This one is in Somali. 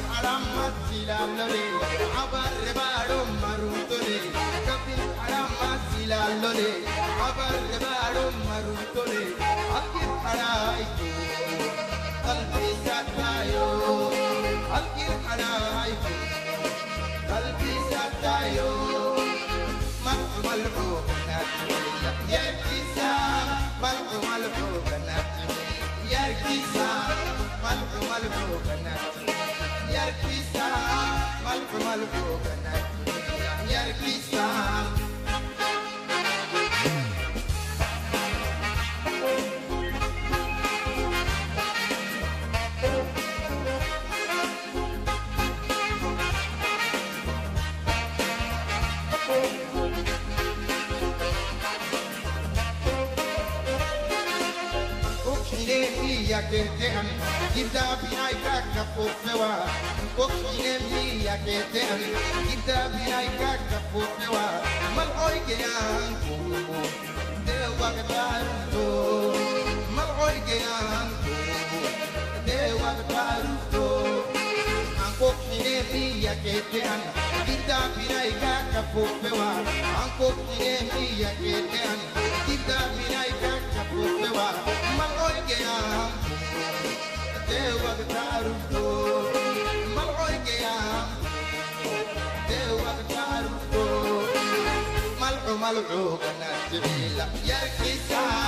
alamat silalole abar barum marutole kapi alamat silalole abar barum marutole akir haraiku qalbi satayo akir haraiku qalbi satayo malbu kanat ya kisa malbu kanat ya kisa malbu kanat ya kisa malbu kanat ya kisa ya que te ame, kita binai kaka pofewa. Kokine mi ya que te ame, kita binai kaka pofewa. Mal oi ke yanku, dewa kataruto. Mal oi ke yanku, dewa kataruto. Kokine mi ya que te ame, kita binai kaka pofewa. Kokine mi ya que te ame, kita binai kaka pofewa. Mal oi ke yanku. Dewa kataruto, maloi kaya. Dewa kataruto, malu kanat bila ya kisah.